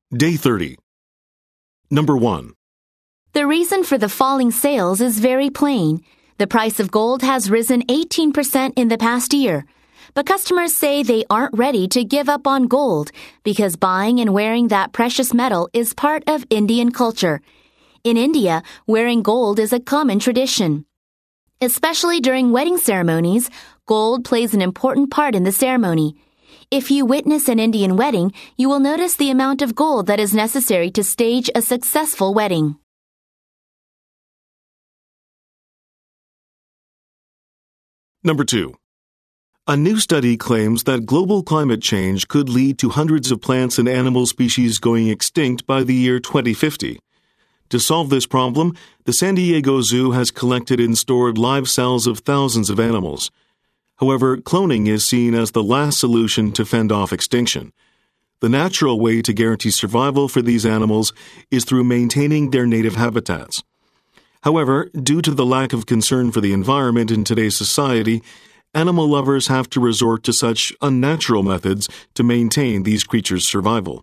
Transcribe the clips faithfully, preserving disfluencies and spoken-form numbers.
Day thirty. Number one. The reason for the falling sales is very plain. The price of gold has risen eighteen percent in the past year. But customers say they aren't ready to give up on gold because buying and wearing that precious metal is part of Indian culture. In India, wearing gold is a common tradition. Especially during wedding ceremonies, gold plays an important part in the ceremony. If you witness an Indian wedding, you will notice the amount of gold that is necessary to stage a successful wedding. Number two. A new study claims that global climate change could lead to hundreds of plants and animal species going extinct by the year twenty fifty. To solve this problem, the San Diego Zoo has collected and stored live cells of thousands of animals. However, cloning is seen as the last solution to fend off extinction. The natural way to guarantee survival for these animals is through maintaining their native habitats. However, due to the lack of concern for the environment in today's society, animal lovers have to resort to such unnatural methods to maintain these creatures' survival.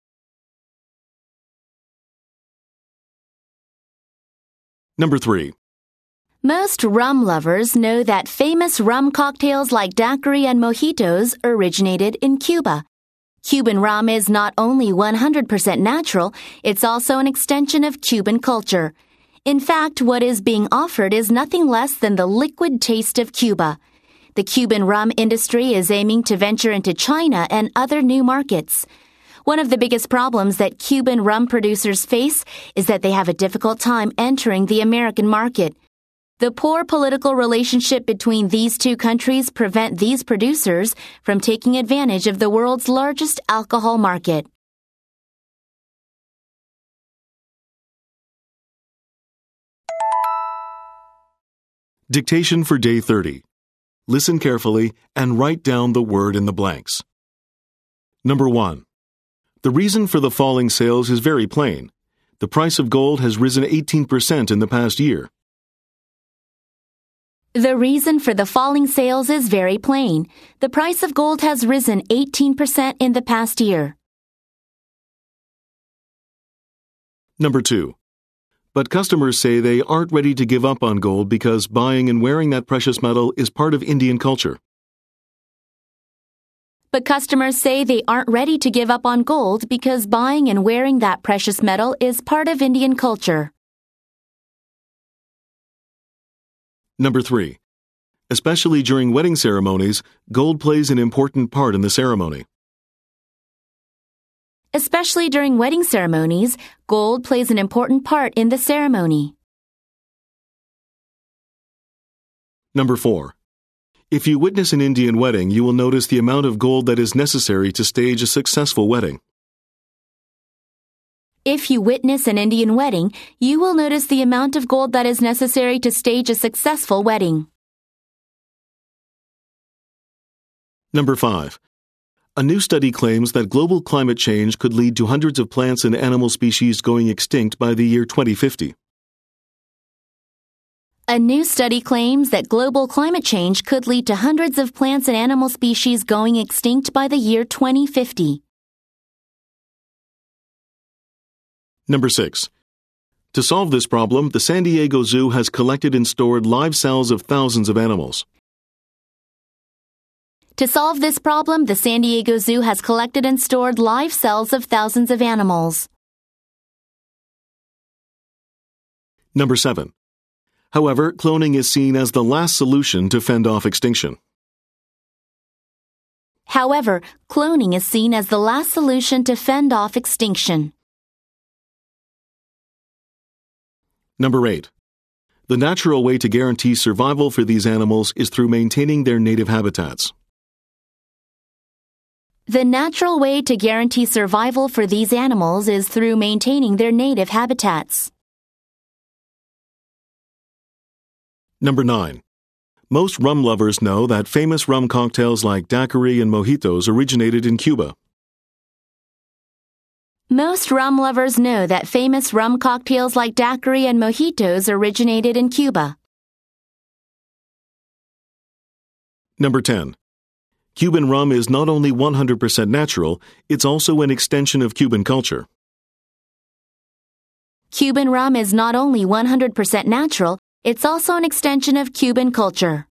Number three. Most rum lovers know that famous rum cocktails like daiquiri and mojitos originated in Cuba. Cuban rum is not only one hundred percent natural, it's also an extension of Cuban culture. In fact, what is being offered is nothing less than the liquid taste of Cuba. The Cuban rum industry is aiming to venture into China and other new markets. One of the biggest problems that Cuban rum producers face is that they have a difficult time entering the American market. The poor political relationship between these two countries prevent these producers from taking advantage of the world's largest alcohol market. Dictation for Day thirty. Listen carefully and write down the word in the blanks. Number one. The reason for the falling sales is very plain. The price of gold has risen eighteen percent in the past year. The reason for the falling sales is very plain. The price of gold has risen eighteen percent in the past year. Number two. But customers say they aren't ready to give up on gold because buying and wearing that precious metal is part of Indian culture. But customers say they aren't ready to give up on gold because buying and wearing that precious metal is part of Indian culture. Number three. Especially during wedding ceremonies, gold plays an important part in the ceremony. Especially during wedding ceremonies, gold plays an important part in the ceremony. Number four. If you witness an Indian wedding, you will notice the amount of gold that is necessary to stage a successful wedding. If you witness an Indian wedding, you will notice the amount of gold that is necessary to stage a successful wedding. Number five. A new study claims that global climate change could lead to hundreds of plants and animal species going extinct by the year twenty fifty. A new study claims that global climate change could lead to hundreds of plants and animal species going extinct by the year twenty fifty. Number six. To solve this problem, the San Diego Zoo has collected and stored live cells of thousands of animals. To solve this problem, the San Diego Zoo has collected and stored live cells of thousands of animals. Number seven. However, cloning is seen as the last solution to fend off extinction. However, cloning is seen as the last solution to fend off extinction. Number eight. The natural way to guarantee survival for these animals is through maintaining their native habitats. The natural way to guarantee survival for these animals is through maintaining their native habitats. Number nine. Most rum lovers know that famous rum cocktails like daiquiri and mojitos originated in Cuba. Most rum lovers know that famous rum cocktails like daiquiri and mojitos originated in Cuba. Number ten. Cuban rum is not only one hundred percent natural, it's also an extension of Cuban culture. Cuban rum is not only one hundred percent natural, it's also an extension of Cuban culture.